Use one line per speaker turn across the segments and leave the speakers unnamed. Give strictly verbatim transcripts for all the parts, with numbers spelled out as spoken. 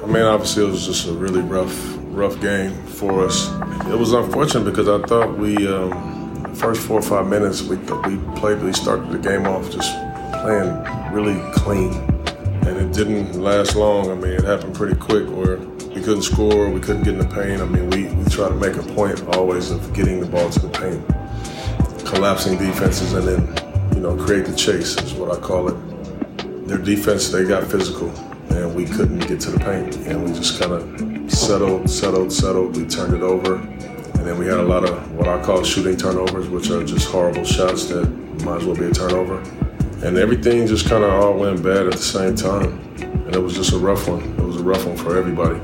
I mean, obviously it was just a really rough, rough game for us. It was unfortunate because I thought we, um, the first four or five minutes, we we played, we started the game off just playing really clean. And it didn't last long. I mean, it happened pretty quick where we couldn't score, we couldn't get in the paint. I mean, we, we try to make a point always of getting the ball to the paint, collapsing defenses, and then, you know, create the chase is what I call it. Their defense, they got physical, and we couldn't get to the paint. And we just kind of settled, settled, settled. We turned it over. And then we had a lot of what I call shooting turnovers, which are just horrible shots that might as well be a turnover. And everything just kind of all went bad at the same time. And it was just a rough one. It was a rough one for everybody.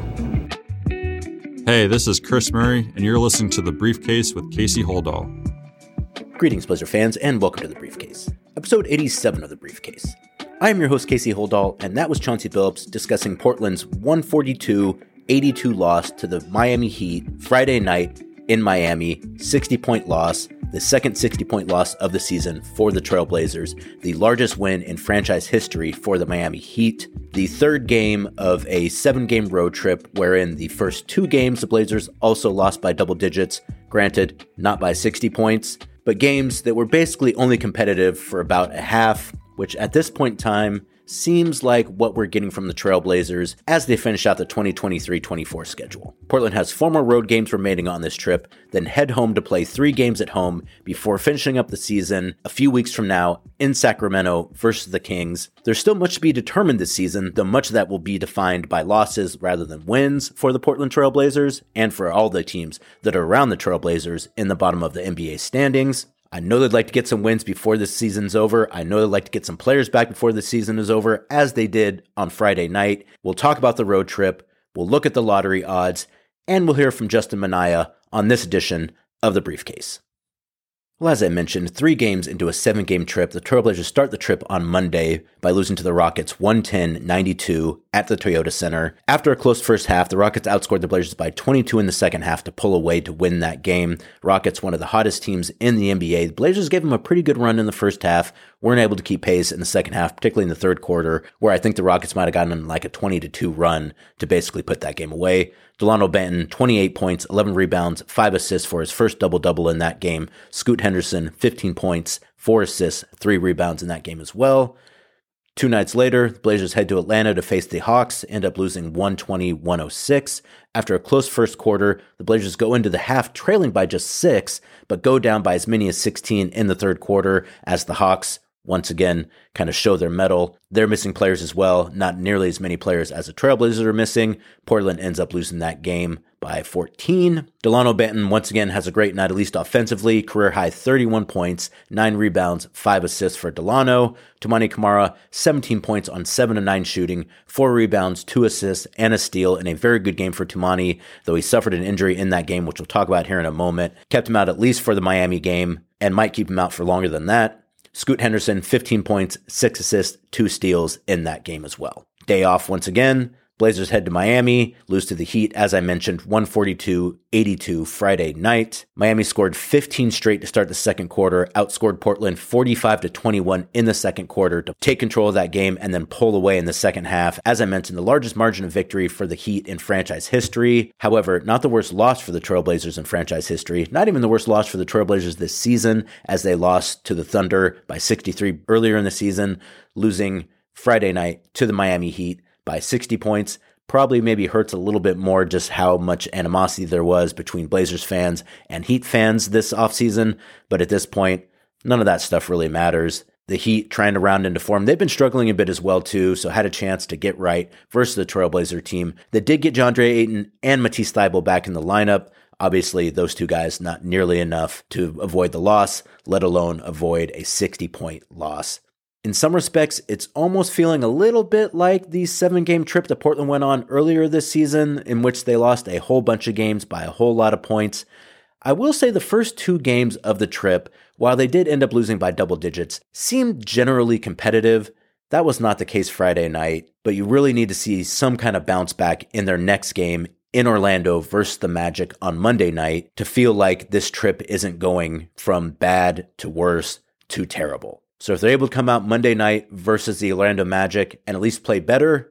Hey, this is Chris Murray, and you're listening to The Briefcase with Casey Holdahl.
Greetings, Blazer fans, and welcome to The Briefcase, episode eighty-seven of The Briefcase. I am your host, Casey Holdahl, and that was Chauncey Billups discussing Portland's one forty-two eighty-two loss to the Miami Heat Friday night in Miami, sixty-point loss, the second sixty-point loss of the season for the Trailblazers, the largest win in franchise history for the Miami Heat, the third game of a seven-game road trip wherein the first two games the Blazers also lost by double digits, granted, not by sixty points, but games that were basically only competitive for about a half, which at this point in time seems like what we're getting from the Trailblazers as they finish out the twenty twenty-three twenty-four schedule. Portland has four more road games remaining on this trip, then head home to play three games at home before finishing up the season a few weeks from now in Sacramento versus the Kings. There's still much to be determined this season, though much of that will be defined by losses rather than wins for the Portland Trailblazers and for all the teams that are around the Trailblazers in the bottom of the N B A standings. I know they'd like to get some wins before this season's over. I know they'd like to get some players back before the season is over, as they did on Friday night. We'll talk about the road trip, we'll look at the lottery odds, and we'll hear from Justin Minaya on this edition of The Briefcase. Well, as I mentioned, three games into a seven-game trip, the Trailblazers start the trip on Monday by losing to the Rockets one ten ninety-two at the Toyota Center. After a close first half, the Rockets outscored the Blazers by twenty-two in the second half to pull away to win that game. Rockets, one of the hottest teams in the N B A. The Blazers gave them a pretty good run in the first half, weren't able to keep pace in the second half, particularly in the third quarter, where I think the Rockets might have gotten on like a twenty to two run to basically put that game away. Delano Banton, twenty-eight points, eleven rebounds, five assists for his first double-double in that game. Scoot Henderson, fifteen points, four assists, three rebounds in that game as well. Two nights later, the Blazers head to Atlanta to face the Hawks, end up losing one twenty to one oh six. After a close first quarter, the Blazers go into the half trailing by just six, but go down by as many as sixteen in the third quarter as the Hawks once again kind of show their mettle. They're missing players as well, not nearly as many players as the Trailblazers are missing. Portland ends up losing that game by fourteen. Delano Banton once again has a great night, at least offensively. Career high thirty-one points, nine rebounds, five assists for Delano. Toumani Camara, seventeen points on seven of nine shooting, four rebounds, two assists, and a steal in a very good game for Toumani, though he suffered an injury in that game, which we'll talk about here in a moment. Kept him out at least for the Miami game and might keep him out for longer than that. Scoot Henderson, fifteen points, six assists, two steals in that game as well. Day off once again. Blazers head to Miami, lose to the Heat, as I mentioned, one forty-two eighty-two Friday night. Miami scored fifteen straight to start the second quarter, outscored Portland forty-five to twenty-one in the second quarter to take control of that game and then pull away in the second half. As I mentioned, the largest margin of victory for the Heat in franchise history. However, not the worst loss for the Trailblazers in franchise history, not even the worst loss for the Trailblazers this season, as they lost to the Thunder by sixty-three earlier in the season, losing Friday night to the Miami Heat by sixty points. Probably maybe hurts a little bit more just how much animosity there was between Blazers fans and Heat fans this offseason. But at this point, none of that stuff really matters. The Heat trying to round into form. They've been struggling a bit as well too, so had a chance to get right versus the Trailblazer team that did get DeAndre Ayton and Matisse Thybulle back in the lineup. Obviously, those two guys not nearly enough to avoid the loss, let alone avoid a sixty-point loss. In some respects, it's almost feeling a little bit like the seven-game trip that Portland went on earlier this season, in which they lost a whole bunch of games by a whole lot of points. I will say the first two games of the trip, while they did end up losing by double digits, seemed generally competitive. That was not the case Friday night, but you really need to see some kind of bounce back in their next game in Orlando versus the Magic on Monday night to feel like this trip isn't going from bad to worse to terrible. So if they're able to come out Monday night versus the Orlando Magic and at least play better,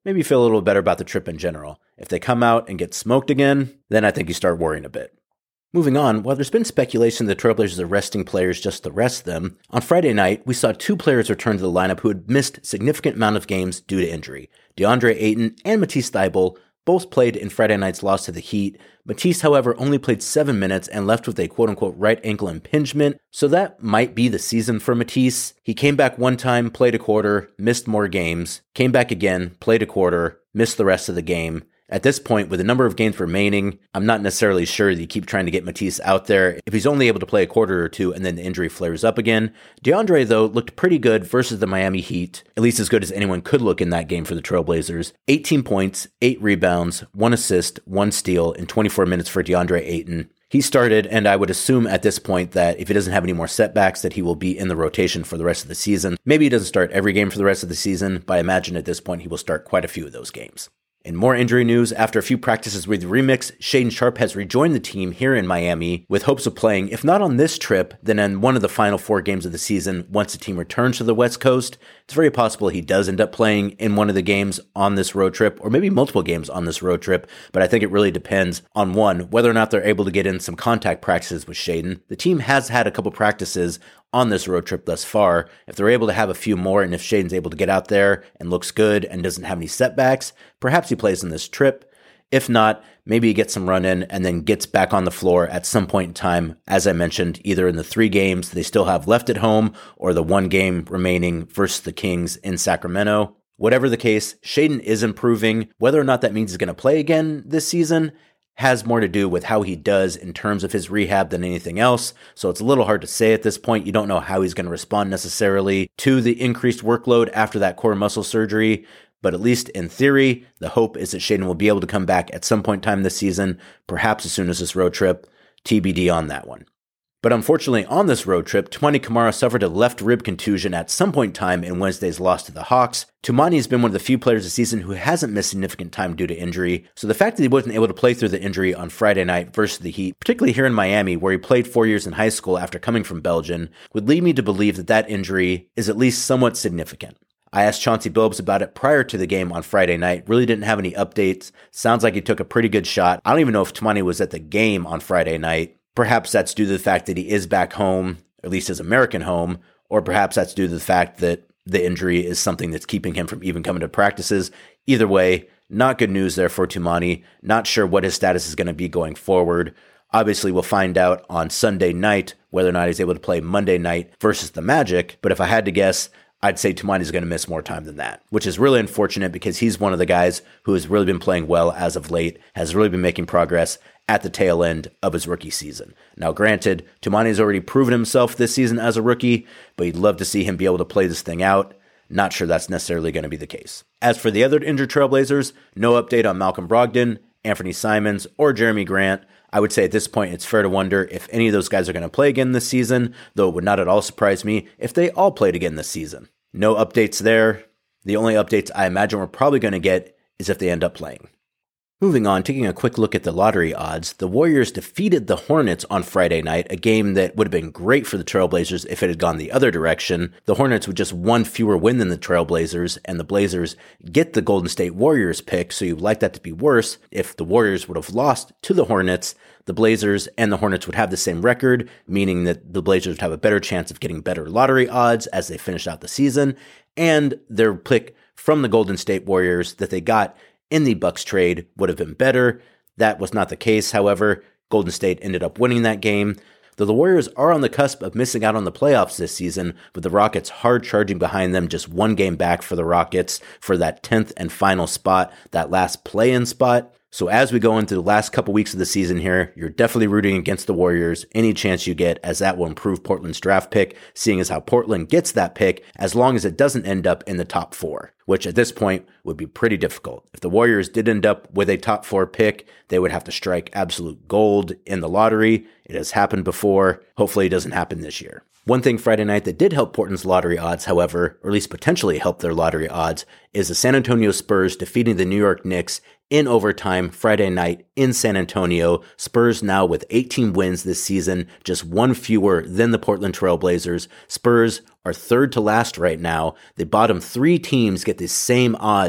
maybe feel a little better about the trip in general. If they come out and get smoked again, then I think you start worrying a bit. Moving on, while there's been speculation the Trailblazers are resting players just to rest them, on Friday night, we saw two players return to the lineup who had missed significant amount of games due to injury. DeAndre Ayton and Matisse Thybulle both played in Friday night's loss to the Heat. Matisse, however, only played seven minutes and left with a quote-unquote right ankle impingement, so that might be the season for Matisse. He came back one time, played a quarter, missed more games, came back again, played a quarter, missed the rest of the game. At this point, with a number of games remaining, I'm not necessarily sure that you keep trying to get Matisse out there if he's only able to play a quarter or two and then the injury flares up again. DeAndre, though, looked pretty good versus the Miami Heat, at least as good as anyone could look in that game for the Trailblazers. eighteen points, eight rebounds, one assist, one steal in twenty-four minutes for DeAndre Ayton. He started, and I would assume at this point that if he doesn't have any more setbacks, that he will be in the rotation for the rest of the season. Maybe he doesn't start every game for the rest of the season, but I imagine at this point he will start quite a few of those games. In more injury news, after a few practices with the Remix, Shaedon Sharpe has rejoined the team here in Miami with hopes of playing, if not on this trip, then in one of the final four games of the season once the team returns to the West Coast. It's very possible he does end up playing in one of the games on this road trip, or maybe multiple games on this road trip, but I think it really depends on, one, whether or not they're able to get in some contact practices with Shaedon. The team has had a couple practices on this road trip thus far. If they're able to have a few more, and if Shaedon's able to get out there and looks good and doesn't have any setbacks, perhaps he plays in this trip. If not, maybe he gets some run in and then gets back on the floor at some point in time, as I mentioned, either in the three games they still have left at home or the one game remaining versus the Kings in Sacramento. Whatever the case, Shaedon is improving. Whether or not that means he's going to play again this season has more to do with how he does in terms of his rehab than anything else. So it's a little hard to say at this point. You don't know how he's going to respond necessarily to the increased workload after that core muscle surgery. But at least in theory, the hope is that Shaedon will be able to come back at some point in time this season, perhaps as soon as this road trip. T B D on that one. But unfortunately, on this road trip, Toumani Camara suffered a left rib contusion at some point in time in Wednesday's loss to the Hawks. Toumani has been one of the few players this season who hasn't missed significant time due to injury, so the fact that he wasn't able to play through the injury on Friday night versus the Heat, particularly here in Miami, where he played four years in high school after coming from Belgium, would lead me to believe that that injury is at least somewhat significant. I asked Chauncey Billups about it prior to the game on Friday night, really didn't have any updates. Sounds like he took a pretty good shot. I don't even know if Toumani was at the game on Friday night. Perhaps that's due to the fact that he is back home, or at least his American home, or perhaps that's due to the fact that the injury is something that's keeping him from even coming to practices. Either way, not good news there for Toumani. Not sure what his status is going to be going forward. Obviously, we'll find out on Sunday night whether or not he's able to play Monday night versus the Magic, but if I had to guess, I'd say Toumani is going to miss more time than that, which is really unfortunate because he's one of the guys who has really been playing well as of late, has really been making progress at the tail end of his rookie season. Now, granted, Toumani has already proven himself this season as a rookie, but you'd love to see him be able to play this thing out. Not sure that's necessarily going to be the case. As for the other injured Trailblazers, no update on Malcolm Brogdon, Anthony Simons, or Jeremy Grant. I would say at this point it's fair to wonder if any of those guys are going to play again this season, though it would not at all surprise me if they all played again this season. No updates there. The only updates I imagine we're probably going to get is if they end up playing. Moving on, taking a quick look at the lottery odds, the Warriors defeated the Hornets on Friday night, a game that would have been great for the Trailblazers if it had gone the other direction. The Hornets with just one fewer win than the Trailblazers, and the Blazers get the Golden State Warriors pick, so you'd like that to be worse. If the Warriors would have lost to the Hornets, the Blazers and the Hornets would have the same record, meaning that the Blazers would have a better chance of getting better lottery odds as they finish out the season, and their pick from the Golden State Warriors that they got in the Bucks trade would have been better. That was not the case, however. Golden State ended up winning that game. Though the Warriors are on the cusp of missing out on the playoffs this season, with the Rockets hard charging behind them, just one game back for the Rockets for that tenth and final spot, that last play-in spot. So as we go into the last couple weeks of the season here, you're definitely rooting against the Warriors any chance you get, as that will improve Portland's draft pick, seeing as how Portland gets that pick as long as it doesn't end up in the top four, which at this point would be pretty difficult. If the Warriors did end up with a top four pick, they would have to strike absolute gold in the lottery. It has happened before. Hopefully it doesn't happen this year. One thing Friday night that did help Portland's lottery odds, however, or at least potentially help their lottery odds, is the San Antonio Spurs defeating the New York Knicks in overtime Friday night in San Antonio. Spurs now with eighteen wins this season, just one fewer than the Portland Trailblazers. Spurs are third to last right now. The bottom three teams get the same odds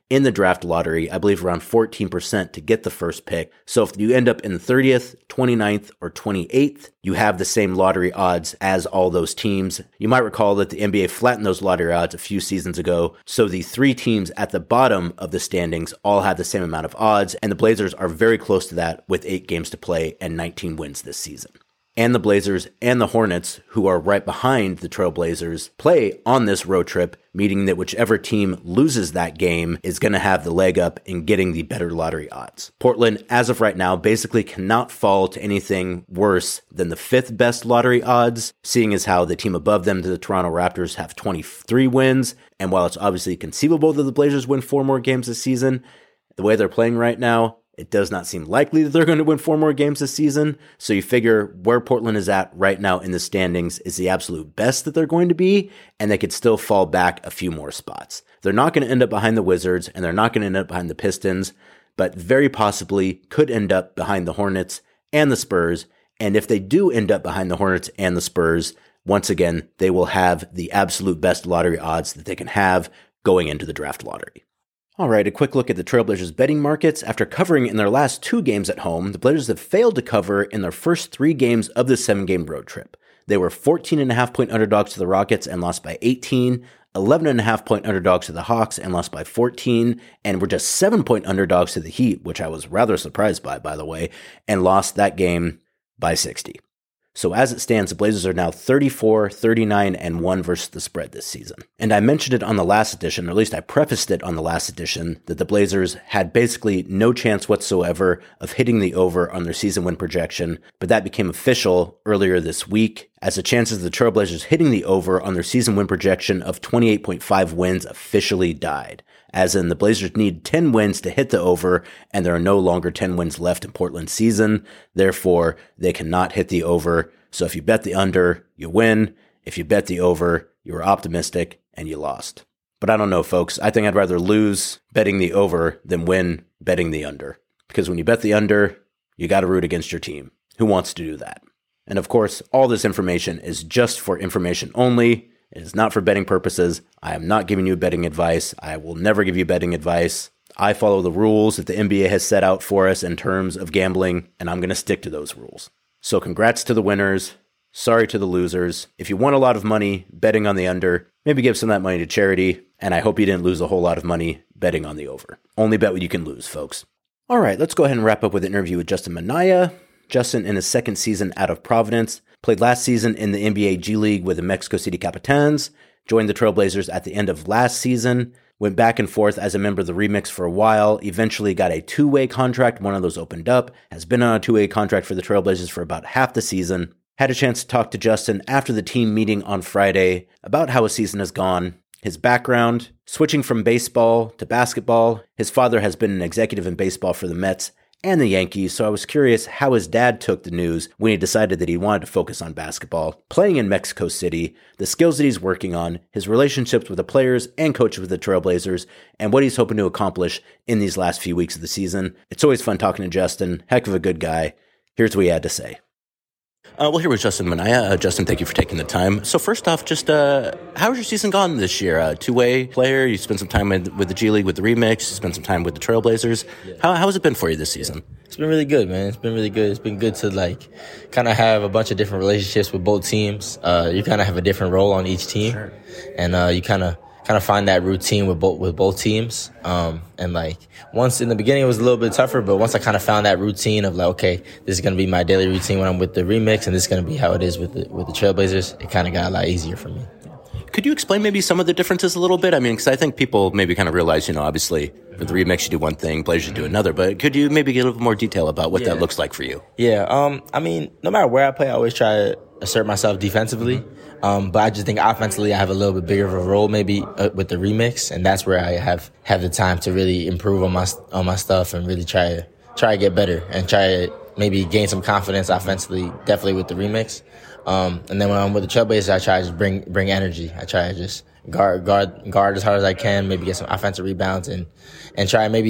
in the draft lottery, I believe around fourteen percent to get the first pick. So if you end up in the thirtieth, twenty-ninth, or twenty-eighth, you have the same lottery odds as all those teams. You might recall that the N B A flattened those lottery odds a few seasons ago, so the three teams at the bottom of the standings all have the same amount of odds, and the Blazers are very close to that with eight games to play and nineteen wins this season. And the Blazers and the Hornets, who are right behind the Trailblazers, play on this road trip, meaning that whichever team loses that game is going to have the leg up in getting the better lottery odds. Portland, as of right now, basically cannot fall to anything worse than the fifth best lottery odds, seeing as how the team above them, the Toronto Raptors, have twenty-three wins. And while it's obviously conceivable that the Blazers win four more games this season, the way they're playing right now, it does not seem likely that they're going to win four more games this season. So you figure where Portland is at right now in the standings is the absolute best that they're going to be, and they could still fall back a few more spots. They're not going to end up behind the Wizards, and they're not going to end up behind the Pistons, but very possibly could end up behind the Hornets and the Spurs. And if they do end up behind the Hornets and the Spurs, once again, they will have the absolute best lottery odds that they can have going into the draft lottery. All right, a quick look at the Trailblazers betting markets. After covering in their last two games at home, the Blazers have failed to cover in their first three games of the seven-game road trip. They were fourteen and a half point underdogs to the Rockets and lost by eighteen, eleven and a half point underdogs to the Hawks and lost by fourteen, and were just seven point underdogs to the Heat, which I was rather surprised by, by the way, and lost that game by sixty. So as it stands, the Blazers are now thirty-four, thirty-nine, and one versus the spread this season. And I mentioned it on the last edition, or at least I prefaced it on the last edition, that the Blazers had basically no chance whatsoever of hitting the over on their season win projection, but that became official earlier this week, as the chances of the Trailblazers hitting the over on their season win projection of twenty-eight point five wins officially died. As in, the Blazers need ten wins to hit the over, and there are no longer ten wins left in Portland's season. Therefore, they cannot hit the over. So if you bet the under, you win. If you bet the over, you were optimistic, and you lost. But I don't know, folks. I think I'd rather lose betting the over than win betting the under. Because when you bet the under, you got to root against your team. Who wants to do that? And of course, all this information is just for information only. It is not for betting purposes. I am not giving you betting advice. I will never give you betting advice. I follow the rules that the N B A has set out for us in terms of gambling, and I'm going to stick to those rules. So congrats to the winners. Sorry to the losers. If you won a lot of money betting on the under, maybe give some of that money to charity, and I hope you didn't lose a whole lot of money betting on the over. Only bet what you can lose, folks. All right, let's go ahead and wrap up with an interview with Justin Minaya. Justin, in his second season out of Providence, played last season in the N B A G League with the Mexico City Capitans, joined the Trailblazers at the end of last season, went back and forth as a member of the Remix for a while, eventually got a two-way contract, one of those opened up, has been on a two-way contract for the Trailblazers for about half the season. Had a chance to talk to Justin after the team meeting on Friday about how his season has gone, his background, switching from baseball to basketball. His father has been an executive in baseball for the Mets and the Yankees, so I was curious how his dad took the news when he decided that he wanted to focus on basketball, playing in Mexico City, the skills that he's working on, his relationships with the players and coaches with the Trailblazers, and what he's hoping to accomplish in these last few weeks of the season. It's always fun talking to Justin, heck of a good guy. Here's what he had to say. Uh, well, here with Justin Minaya. Uh, Justin, thank you for taking the time. So first off, just uh, how has your season gone this year? Uh, two-way player, you spent some time with, with the G League, with the Remix, you spent some time with the Trailblazers. Yeah. How, how has it been for you this season?
It's been really good, man. It's been really good. It's been good to, like, kind of have a bunch of different relationships with both teams. Uh, you kind of have a different role on each team. Sure. And uh, you kind of kind of find that routine with both with both teams. Um, and, like, once in the beginning it was a little bit tougher, but once I kind of found that routine of, like, okay, this is going to be my daily routine when I'm with the Remix, and this is going to be how it is with the, with the Trailblazers, it kind of got a lot easier for me.
Could you explain maybe some of the differences a little bit? I mean, because I think people maybe kind of realize, you know, obviously with the Remix you do one thing, Blazers do another, but could you maybe get a little more detail about what yeah. that looks like for you?
Yeah, um, I mean, no matter where I play, I always try to assert myself defensively. Um, but I just think offensively I have a little bit bigger of a role maybe uh, with the Remix, and that's where I have, have the time to really improve on my on my stuff and really try to try to get better and try to maybe gain some confidence offensively, definitely with the Remix. Um, and then when I'm with the Trailblazers, I try to just bring bring energy. I try to just guard guard guard as hard as I can, maybe get some offensive rebounds and and try maybe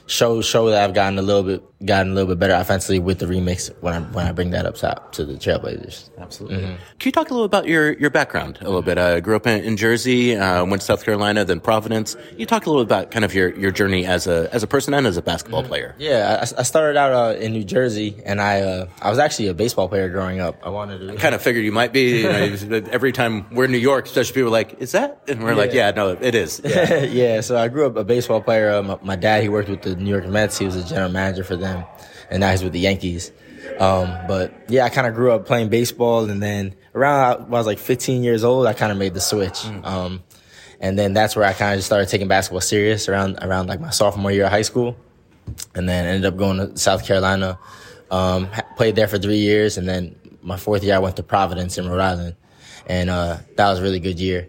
show show that I've gotten a little bit gotten a little bit better offensively with the remix when I when I bring that up top to the Trailblazers.
Absolutely. Mm-hmm. Can you talk a little about your, your background a little bit? I uh, grew up in, in Jersey, uh, went to South Carolina, then Providence. Can you talk a little about kind of your, your journey as a as a person and as a basketball mm-hmm. player?
Yeah, I, I started out uh, in New Jersey, and I uh, I was actually a baseball player growing up. I wanted to.
I kind of figured you might be. You know, every time we're in New York, especially people are like, "Is that?" And we're yeah. like, "Yeah, no, it is."
Yeah. yeah. So I grew up a baseball player. Uh, my, my dad, he worked with the New York Mets. He was a general manager for them, and now he's with the Yankees. Um, but yeah, I kind of grew up playing baseball, and then around when I was like fifteen years old, I kind of made the switch. Mm. Um, and then that's where I kind of just started taking basketball serious around around like my sophomore year of high school, and then ended up going to South Carolina. Um, played there for three years, and then my fourth year I went to Providence in Rhode Island, and uh, that was a really good year.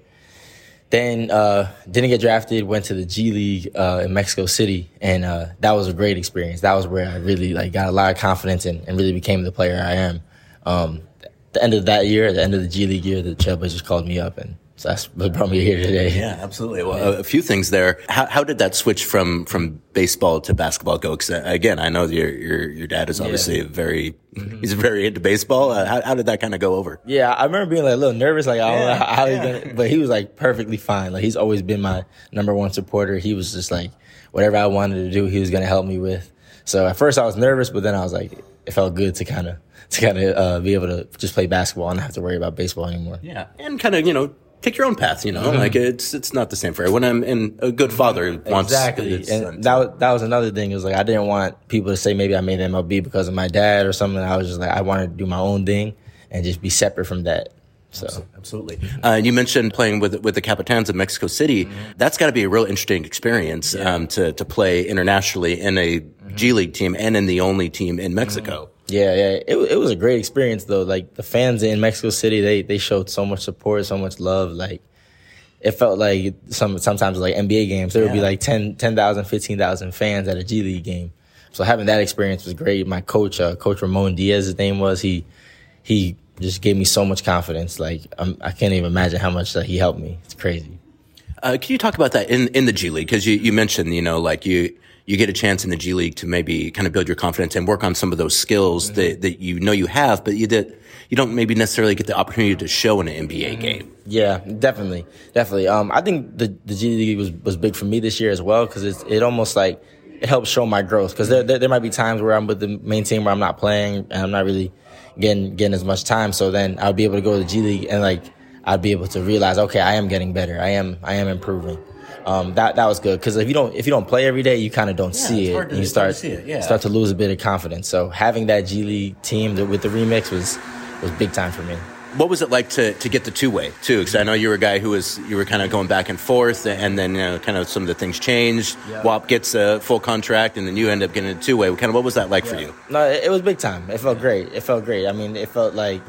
Then uh, didn't get drafted, went to the G League uh, in Mexico City, and uh, that was a great experience. That was where I really like got a lot of confidence and, and really became the player I am. Um, at the end of that year, at the end of the G League year, the Trailblazers called me up, and so that's what brought me here today.
Yeah, absolutely. Well, a, a few things there. How, how did that switch from, from baseball to basketball go? Because again, I know your your your dad is obviously yeah. very mm-hmm. he's very into baseball. Uh, how, how did that kind of go over?
Yeah, I remember being like a little nervous, like I don't yeah, know how, how yeah. he's gonna, but he was like perfectly fine. Like he's always been my number one supporter. He was just like whatever I wanted to do, he was gonna help me with. So at first I was nervous, but then I was like, it felt good to kind of to kind of uh, be able to just play basketball and not have to worry about baseball anymore.
Yeah, and kind of you know. Take your own path, you know. Mm-hmm. Like it's it's not the same for everyone. I'm and a good father wants
exactly. And that was, that was another thing. It was like I didn't want people to say maybe I made M L B because of my dad or something. I was just like I wanted to do my own thing and just be separate from that. So
absolutely. Uh, you mentioned playing with with the Capitans of Mexico City. Mm-hmm. That's got to be a real interesting experience yeah. um, to to play internationally in a mm-hmm. G League team and in the only team in Mexico. Mm-hmm.
Yeah, yeah. It it was a great experience though. Like the fans in Mexico City, they they showed so much support, so much love. Like it felt like some sometimes like N B A games, there would yeah. be like ten thousand, fifteen thousand fans at a G League game. So having that experience was great. My coach, uh, Coach Ramon Diaz, his name was, he he just gave me so much confidence. Like I'm, I can't even imagine how much uh, he helped me. It's crazy.
Uh, can you talk about that in in the G League? Because you you mentioned you know like you. You get a chance in the G League to maybe kind of build your confidence and work on some of those skills mm-hmm. that, that you know you have, but you did, you don't maybe necessarily get the opportunity to show in an N B A mm-hmm. game.
Yeah, definitely, definitely. Um, I think the the G League was was big for me this year as well because it's it almost like it helps show my growth because there, there there might be times where I'm with the main team where I'm not playing and I'm not really getting getting as much time. So then I'll be able to go to the G League and like I'd be able to realize, okay, I am getting better. I am I am improving. Um, that that was good because if you don't if you don't play every day, you kind of don't yeah, see it, and you start to see it. Yeah. start to lose a bit of confidence. So having that G League team that, with the remix was was big time for me.
What was it like to to get the two way too? Because I know you were a guy who was you were kind of going back and forth, and then you know, kind of some of the things changed. Yeah. W A P gets a full contract, and then you end up getting a two way. Kind of what was that like yeah. for you?
No, it, it was big time. It felt great. It felt great. I mean, it felt like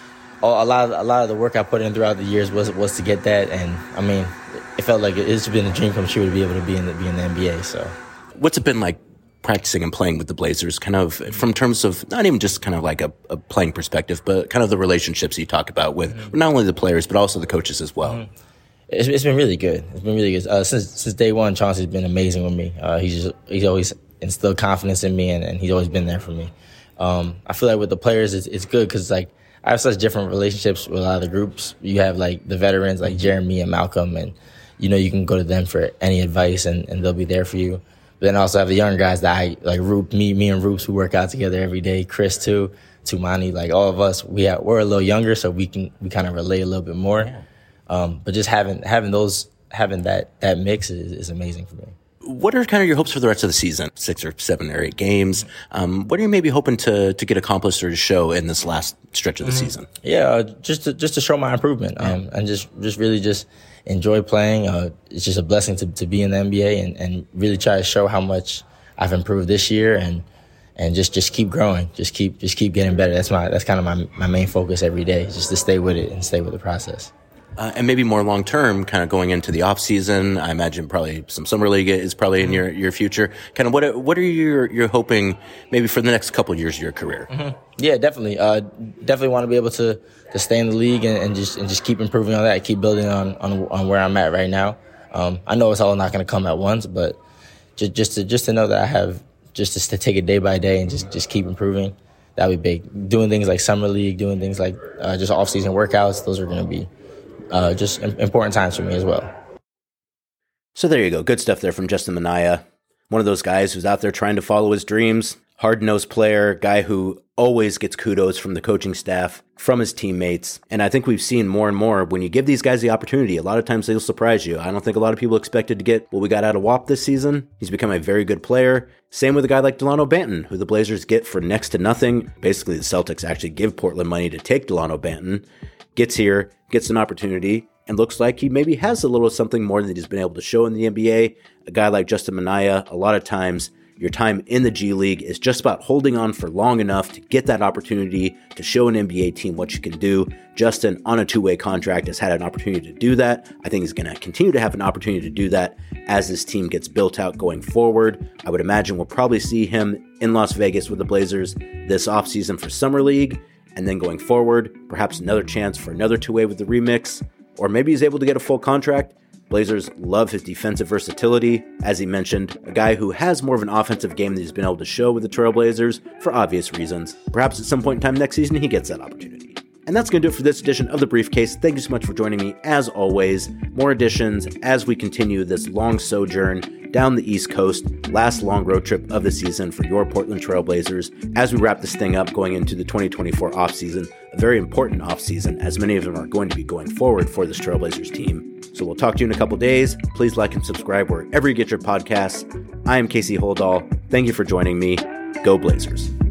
a lot of, a lot of the work I put in throughout the years was was to get that, and I mean. It felt like it's been a dream come true to be able to be in the, be in the N B A. So,
what's it been like practicing and playing with the Blazers? Kind of from terms of not even just kind of like a, a playing perspective, but kind of the relationships you talk about with mm-hmm. not only the players but also the coaches as well.
Mm-hmm. It's, it's been really good. It's been really good uh, since since day one. Chauncey's been amazing with me. Uh, he's just, he's always instilled confidence in me, and, and he's always been there for me. Um, I feel like with the players, it's, it's good because like I have such different relationships with a lot of the groups. You have like the veterans like Jeremy and Malcolm and. You know, you can go to them for any advice and, and they'll be there for you. But then I also have the younger guys that I, like Roop, me, me and Roops, who work out together every day. Chris too, Tumani, like all of us, we have, we're a little younger, so we can, we kind of relate a little bit more. Yeah. Um, but just having, having those, having that, that mix is, is amazing for me.
What are kind of your hopes for the rest of the season? Six or seven or eight games. Um, what are you maybe hoping to, to get accomplished or to show in this last stretch of the mm-hmm. season?
Yeah, uh, just to, just to show my improvement. Um, yeah. and just, just really just, enjoy playing. Uh, it's just a blessing to, to be in the N B A and, and really try to show how much I've improved this year and and just, just keep growing. Just keep just keep getting better. That's my that's kind of my my main focus every day, just to stay with it and stay with the process.
Uh, and maybe more long term, kind of going into the off season. I imagine probably some summer league is probably in your, your future. Kind of what are, what are you you're hoping maybe for the next couple of years of your career?
Mm-hmm. Yeah, definitely. Uh, definitely want to be able to, to stay in the league and, and just and just keep improving on that. Keep building on on, on where I'm at right now. Um, I know it's all not going to come at once, but just just to just to know that I have just to, to take it day by day and just, just keep improving. That would be big. Doing things like summer league, doing things like uh, just off season workouts. Those are going to be uh, just important times for me as well.
So there you go. Good stuff there from Justin Minaya. One of those guys who's out there trying to follow his dreams. Hard-nosed player, guy who always gets kudos from the coaching staff, from his teammates. And I think we've seen more and more when you give these guys the opportunity, a lot of times they'll surprise you. I don't think a lot of people expected to get what we got out of W A P this season. He's become a very good player. Same with a guy like Delano Banton, who the Blazers get for next to nothing. Basically, the Celtics actually give Portland money to take Delano Banton. Gets here, gets an opportunity, and looks like he maybe has a little something more than he's been able to show in the N B A. A guy like Justin Minaya, a lot of times, your time in the G League is just about holding on for long enough to get that opportunity to show an N B A team what you can do. Justin, on a two-way contract, has had an opportunity to do that. I think he's going to continue to have an opportunity to do that as this team gets built out going forward. I would imagine we'll probably see him in Las Vegas with the Blazers this offseason for Summer League, and then going forward, perhaps another chance for another two-way with the Remix, or maybe he's able to get a full contract. Blazers love his defensive versatility. As he mentioned, a guy who has more of an offensive game than he's been able to show with the Trailblazers for obvious reasons. Perhaps at some point in time next season, he gets that opportunity. And that's going to do it for this edition of The Briefcase. Thank you so much for joining me. As always, more editions as we continue this long sojourn down the East Coast, last long road trip of the season for your Portland Trailblazers as we wrap this thing up going into the twenty twenty-four offseason, a very important offseason as many of them are going to be going forward for this Trailblazers team. So we'll talk to you in a couple days. Please like and subscribe wherever you get your podcasts. I am Casey Holdahl. Thank you for joining me. Go Blazers.